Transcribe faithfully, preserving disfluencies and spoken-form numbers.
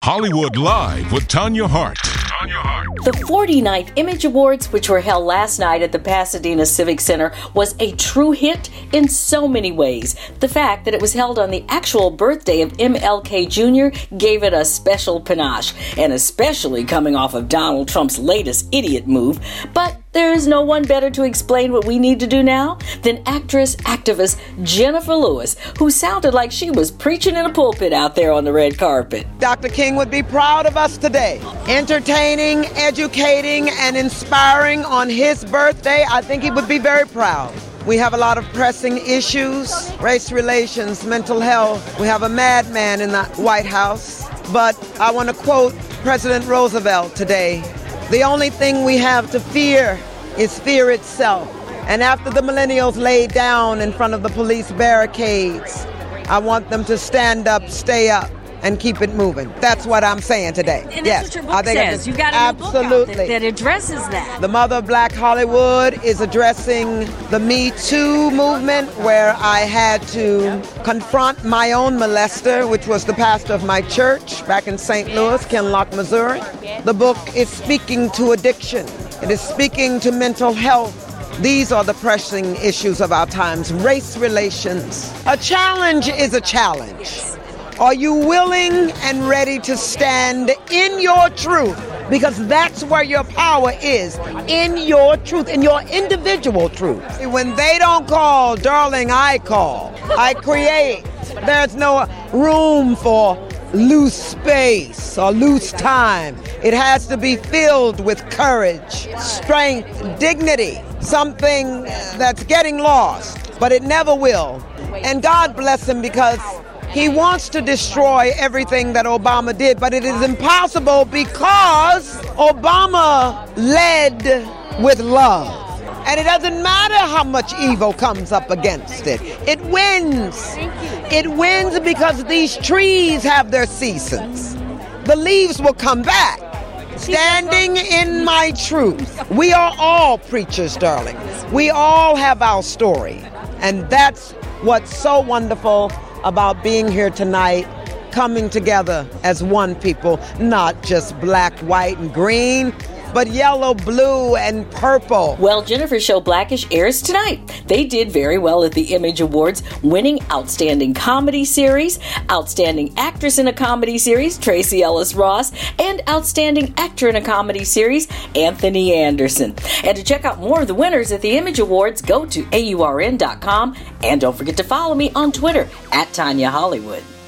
Hollywood Live with Tanya Hart. The forty-ninth Image Awards, which were held last night at the Pasadena Civic Center, was a true hit in so many ways. The fact that it was held on the actual birthday of M L K Junior gave it a special panache, and especially coming off of Donald Trump's latest idiot move. But there is no one better to explain what we need to do now than actress, activist Jennifer Lewis, who sounded like she was preaching in a pulpit out there on the red carpet. Doctor King would be proud of us today. Entertaining, educating, and inspiring on his birthday. I think he would be very proud. We have a lot of pressing issues, race relations, mental health. We have a madman in the White House. But I want to quote President Roosevelt today. The only thing we have to fear is fear itself. And after the millennials lay down in front of the police barricades, I want them to stand up, stay up, and keep it moving. That's what I'm saying today. And yes, that's what your book says. You've got a absolutely. new book out that, that addresses that. The Mother of Black Hollywood is addressing the Me Too movement, where I had to confront my own molester, which was the pastor of my church back in Saint Louis, Kinloch, Missouri. The book is speaking to addiction. It is speaking to mental health. These are the pressing issues of our times. Race relations. A challenge is a challenge. Are you willing and ready to stand in your truth? Because that's where your power is, in your truth, in your individual truth. When they don't call, darling, I call. I create. There's no room for loose space or loose time. It has to be filled with courage, strength, dignity, something that's getting lost, but it never will. And God bless him, because he wants to destroy everything that Obama did, but it is impossible because Obama led with love. And it doesn't matter how much evil comes up against it. It wins. It wins because these trees have their seasons. The leaves will come back. Standing in my truth. We are all preachers, darling. We all have our story. And that's what's so wonderful about being here tonight, coming together as one people, not just black, white, and green, but yellow, blue, and purple. Well, Jennifer's show Blackish airs tonight. They did very well at the Image Awards, winning Outstanding Comedy Series, Outstanding Actress in a Comedy Series, Tracy Ellis Ross, and Outstanding Actor in a Comedy Series, Anthony Anderson. And to check out more of the winners at the Image Awards, go to A U R N dot com, and don't forget to follow me on Twitter at Tanya Hollywood.